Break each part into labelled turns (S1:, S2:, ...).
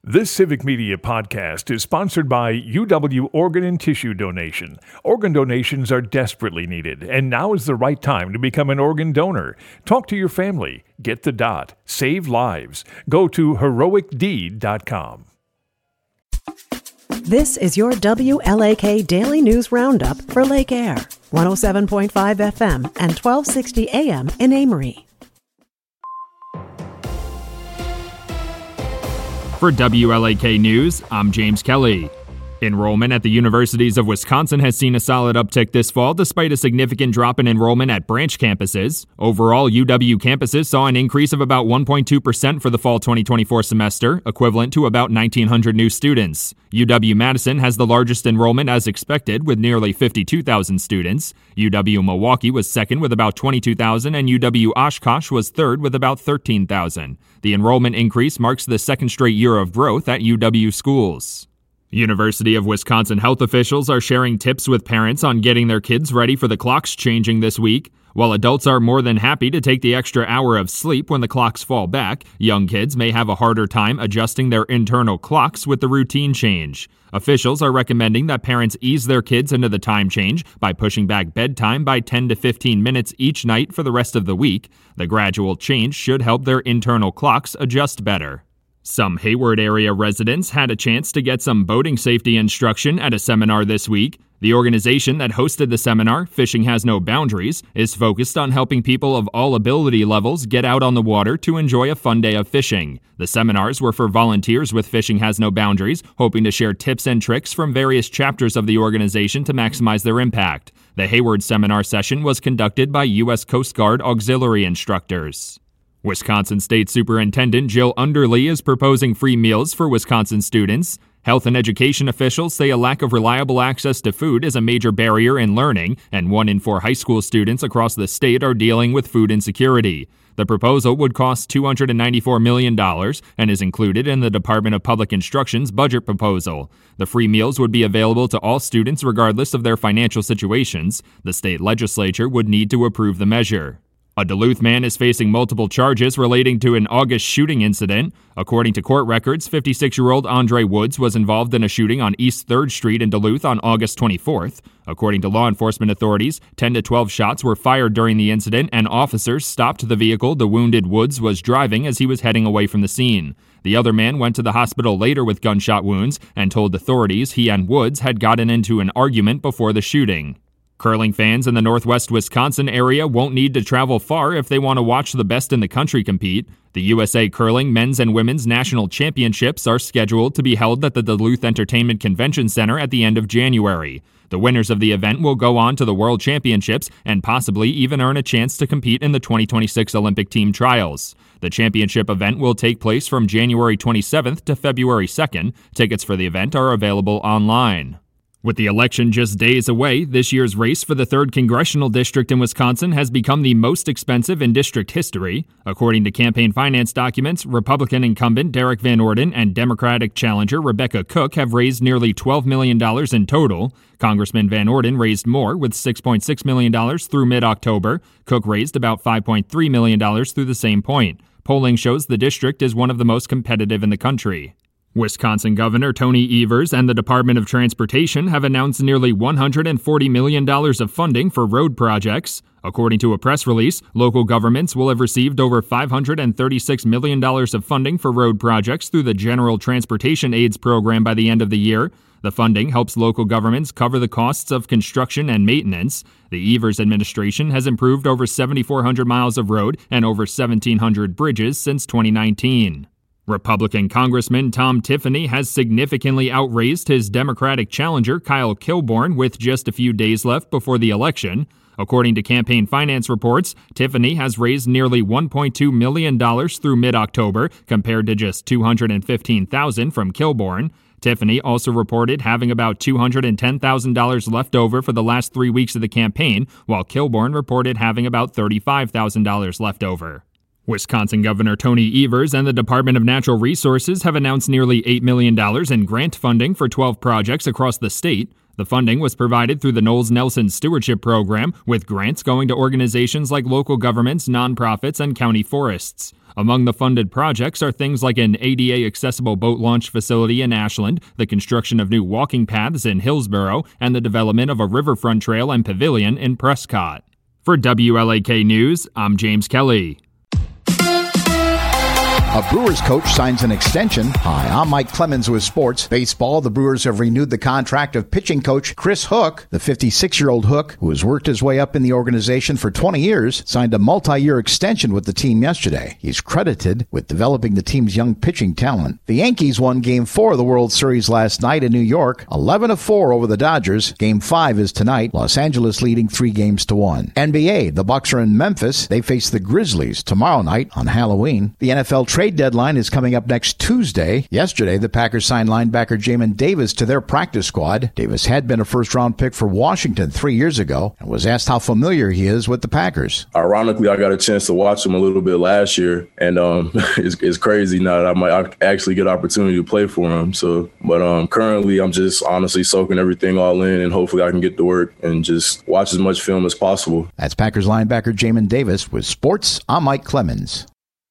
S1: This Civic Media podcast is sponsored by UW Organ and Tissue Donation. Organ donations are desperately needed, and now is the right time to become an organ donor. Talk to your family. Get the dot. Save lives. Go to heroicdeed.com.
S2: This is your WLAK Daily News Roundup for Lake Air, 107.5 FM and 1260 AM in Amory.
S3: For WLAK News, I'm James Kelly. Enrollment at the universities of Wisconsin has seen a solid uptick this fall despite a significant drop in enrollment at branch campuses. Overall, UW campuses saw an increase of about 1.2% for the fall 2024 semester, equivalent to about 1,900 new students. UW-Madison has the largest enrollment as expected, with nearly 52,000 students. UW-Milwaukee was second with about 22,000, and UW-Oshkosh was third with about 13,000. The enrollment increase marks the second straight year of growth at UW schools. University of Wisconsin health officials are sharing tips with parents on getting their kids ready for the clocks changing this week. While adults are more than happy to take the extra hour of sleep when the clocks fall back, young kids may have a harder time adjusting their internal clocks with the routine change. Officials are recommending that parents ease their kids into the time change by pushing back bedtime by 10 to 15 minutes each night for the rest of the week. The gradual change should help their internal clocks adjust better. Some Hayward area residents had a chance to get some boating safety instruction at a seminar this week. The organization that hosted the seminar, Fishing Has No Boundaries, is focused on helping people of all ability levels get out on the water to enjoy a fun day of fishing. The seminars were for volunteers with Fishing Has No Boundaries, hoping to share tips and tricks from various chapters of the organization to maximize their impact. The Hayward seminar session was conducted by U.S. Coast Guard auxiliary instructors. Wisconsin State Superintendent Jill Underly is proposing free meals for Wisconsin students. Health and education officials say a lack of reliable access to food is a major barrier in learning, and 1 in 4 high school students across the state are dealing with food insecurity. The proposal would cost $294 million and is included in the Department of Public Instruction's budget proposal. The free meals would be available to all students regardless of their financial situations. The state legislature would need to approve the measure. A Duluth man is facing multiple charges relating to an August shooting incident. According to court records, 56-year-old Andre Woods was involved in a shooting on East 3rd Street in Duluth on August 24th. According to law enforcement authorities, 10 to 12 shots were fired during the incident, and officers stopped the vehicle the wounded Woods was driving as he was heading away from the scene. The other man went to the hospital later with gunshot wounds and told authorities he and Woods had gotten into an argument before the shooting. Curling fans in the northwest Wisconsin area won't need to travel far if they want to watch the best in the country compete. The USA Curling Men's and Women's National Championships are scheduled to be held at the Duluth Entertainment Convention Center at the end of January. The winners of the event will go on to the World Championships and possibly even earn a chance to compete in the 2026 Olympic team trials. The championship event will take place from January 27th to February 2nd. Tickets for the event are available online. With the election just days away, this year's race for the 3rd Congressional District in Wisconsin has become the most expensive in district history. According to campaign finance documents, Republican incumbent Derek Van Orden and Democratic challenger Rebecca Cook have raised nearly $12 million in total. Congressman Van Orden raised more, with $6.6 million through mid-October. Cook raised about $5.3 million through the same point. Polling shows the district is one of the most competitive in the country. Wisconsin Governor Tony Evers and the Department of Transportation have announced nearly $140 million of funding for road projects. According to a press release, local governments will have received over $536 million of funding for road projects through the General Transportation Aids Program by the end of the year. The funding helps local governments cover the costs of construction and maintenance. The Evers administration has improved over 7,400 miles of road and over 1,700 bridges since 2019. Republican Congressman Tom Tiffany has significantly outraised his Democratic challenger Kyle Kilborn with just a few days left before the election. According to campaign finance reports, Tiffany has raised nearly $1.2 million through mid-October, compared to just $215,000 from Kilborn. Tiffany also reported having about $210,000 left over for the last 3 weeks of the campaign, while Kilborn reported having about $35,000 left over. Wisconsin Governor Tony Evers and the Department of Natural Resources have announced nearly $8 million in grant funding for 12 projects across the state. The funding was provided through the Knowles Nelson Stewardship Program, with grants going to organizations like local governments, nonprofits, and county forests. Among the funded projects are things like an ADA-accessible boat launch facility in Ashland, the construction of new walking paths in Hillsborough, and the development of a riverfront trail and pavilion in Prescott. For WLAK News, I'm James Kelly.
S4: A Brewers coach signs an extension. Hi, I'm Mike Clemens with Sports. Baseball, the Brewers have renewed the contract of pitching coach Chris Hook. The 56-year-old Hook, who has worked his way up in the organization for 20 years, signed a multi-year extension with the team yesterday. He's credited with developing the team's young pitching talent. The Yankees won Game 4 of the World Series last night in New York, 11-4 over the Dodgers. Game 5 is tonight, Los Angeles leading 3-1. NBA, the Bucks are in Memphis. They face the Grizzlies tomorrow night on Halloween. The NFL trade deadline is coming up next Tuesday. Yesterday, the Packers signed linebacker Jamin Davis to their practice squad. Davis had been a first-round pick for Washington 3 years ago and was asked how familiar he is with the Packers.
S5: Ironically, I got a chance to watch him a little bit last year, and it's crazy now that I might actually get an opportunity to play for him. But currently, I'm just honestly soaking everything all in, and hopefully I can get to work and just watch as much film as possible.
S4: That's Packers linebacker Jamin Davis with Sports. I'm Mike Clemens.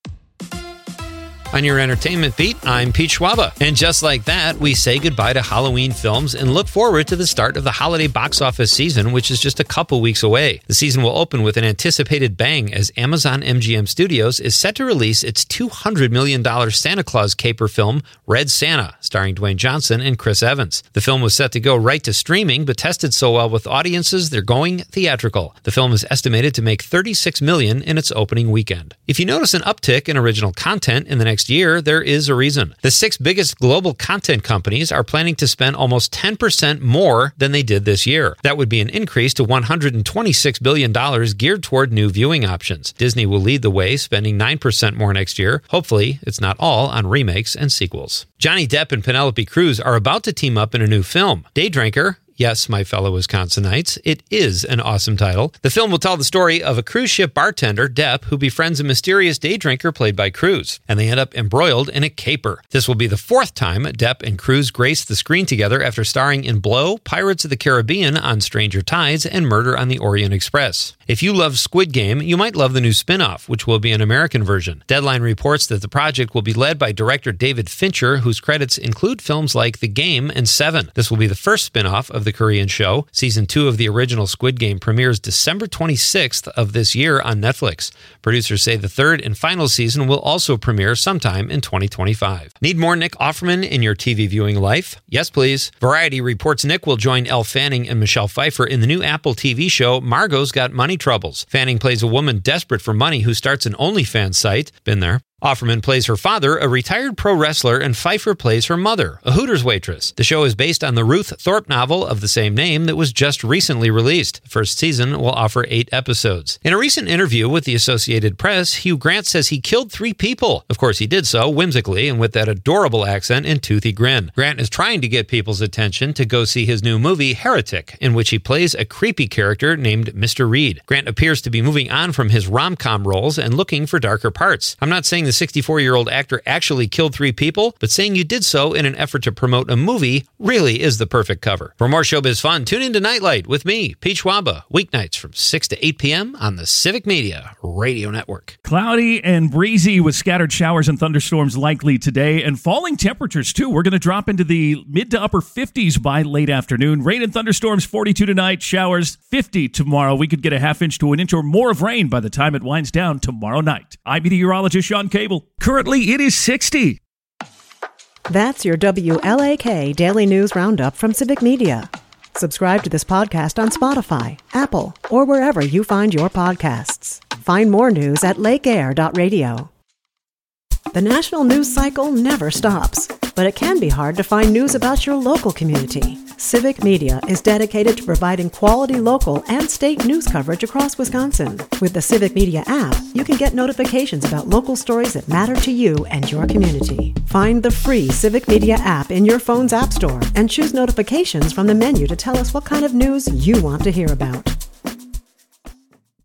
S6: On your entertainment beat, I'm Pete Schwaba. And just like that, we say goodbye to Halloween films and look forward to the start of the holiday box office season, which is just a couple weeks away. The season will open with an anticipated bang as Amazon MGM Studios is set to release its $200 million Santa Claus caper film, Red Santa, starring Dwayne Johnson and Chris Evans. The film was set to go right to streaming, but tested so well with audiences, they're going theatrical. The film is estimated to make $36 million in its opening weekend. If you notice an uptick in original content in the next year, there is a reason. The 6 biggest global content companies are planning to spend almost 10% more than they did this year. That would be an increase to $126 billion geared toward new viewing options. Disney will lead the way, spending 9% more next year. Hopefully, it's not all on remakes and sequels. Johnny Depp and Penelope Cruz are about to team up in a new film, Day Drinker. Yes, my fellow Wisconsinites, it is an awesome title. The film will tell the story of a cruise ship bartender, Depp, who befriends a mysterious day drinker played by Cruz, and they end up embroiled in a caper. This will be the 4th time Depp and Cruz grace the screen together after starring in Blow, Pirates of the Caribbean, On Stranger Tides, and Murder on the Orient Express. If you love Squid Game, you might love the new spin-off, which will be an American version. Deadline reports that the project will be led by director David Fincher, whose credits include films like The Game and Seven. This will be the first spin-off of the Korean show. Season 2 of the original Squid Game premieres December 26th of this year on Netflix. Producers say the 3rd and final season will also premiere sometime in 2025. Need more Nick Offerman in your TV viewing life? Yes, please. Variety reports Nick will join Elle Fanning and Michelle Pfeiffer in the new Apple TV show Margot's Got Money Troubles. Fanning plays a woman desperate for money who starts an OnlyFans site. Been there. Offerman plays her father, a retired pro wrestler, and Pfeiffer plays her mother, a Hooters waitress. The show is based on the Ruth Thorpe novel of the same name that was just recently released. The first season will offer 8 episodes. In a recent interview with the Associated Press, Hugh Grant says he killed 3 people. Of course, he did so whimsically and with that adorable accent and toothy grin. Grant is trying to get people's attention to go see his new movie, Heretic, in which he plays a creepy character named Mr. Reed. Grant appears to be moving on from his rom-com roles and looking for darker parts. I'm not saying the 64-year-old actor actually killed 3 people, but saying you did so in an effort to promote a movie really is the perfect cover. For more showbiz fun, tune into Nightlight with me, Pete Schwaba, weeknights from 6 to 8 p.m. on the Civic Media Radio Network.
S7: Cloudy and breezy with scattered showers and thunderstorms likely today, and falling temperatures too. We're going to drop into the mid to upper 50s by late afternoon. Rain and thunderstorms 42 tonight, showers 50 tomorrow. We could get a half inch to an inch or more of rain by the time it winds down tomorrow night. I'm meteorologist Sean Cable. Currently, it is 60.
S2: That's your WLAK Daily News Roundup from Civic Media. Subscribe to this podcast on Spotify, Apple, or wherever you find your podcasts. Find more news at lakeair.radio. The national news cycle never stops, but it can be hard to find news about your local community. Civic Media is dedicated to providing quality local and state news coverage across Wisconsin. With the Civic Media app, you can get notifications about local stories that matter to you and your community. Find the free Civic Media app in your phone's app store and choose notifications from the menu to tell us what kind of news you want to hear about.